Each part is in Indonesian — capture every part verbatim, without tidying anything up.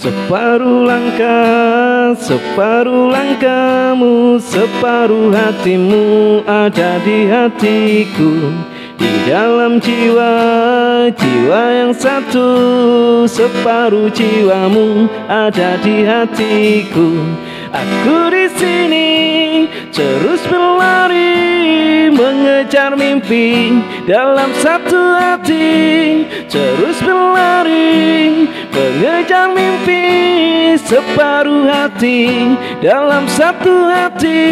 Separuh langkah, separuh langkahmu, separuh hatimu ada di hatiku. Di dalam jiwa, jiwa yang satu, separuh jiwamu ada di hatiku. Aku di sini terus berlari mengejar mimpi dalam satu hati, terus berlari mengejar mimpi separuh hati dalam satu hati.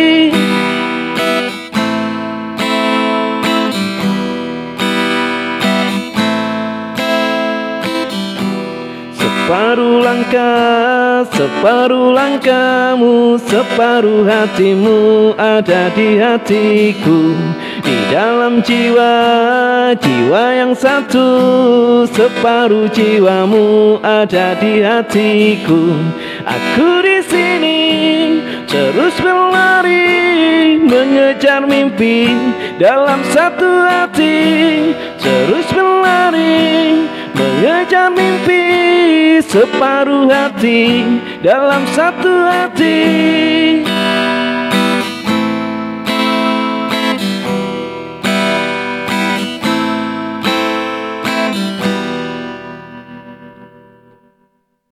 Separuh langkah, separuh langkahmu, separuh hatimu ada di hatiku. Di dalam jiwa, jiwa yang satu, separuh jiwamu ada di hatiku. Aku di sini terus berlari mengejar mimpi dalam satu hati, terus berlari mengejar mimpi separuh hati dalam satu hati.